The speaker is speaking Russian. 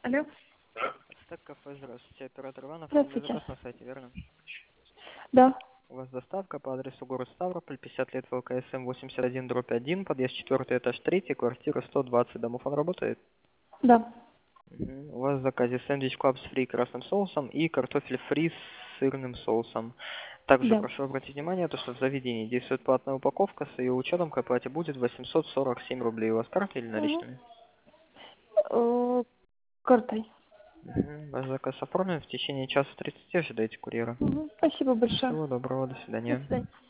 Алло, Так, кафе, здравствуйте. Оператор Иван, оформили здравствуйте. заказ на сайте, верно? Да, У вас доставка по адресу город Ставрополь, 50 лет ВЛКСМ 81/1, подъезд 4, этаж 3, квартира 120. Домофон работает? да, У вас в заказе сэндвич клабс фри красным соусом и картофель фри с сырным соусом. Также да. прошу обратить внимание, то, что в заведении действует платная упаковка, с ее учетом к оплате будет 847 рублей. У вас карта или Угу. наличными? Картой. Ваш заказ оформлен, в течение часа 30 ожидайте курьера. Угу. Спасибо большое. Всего доброго, до До свидания. свидания.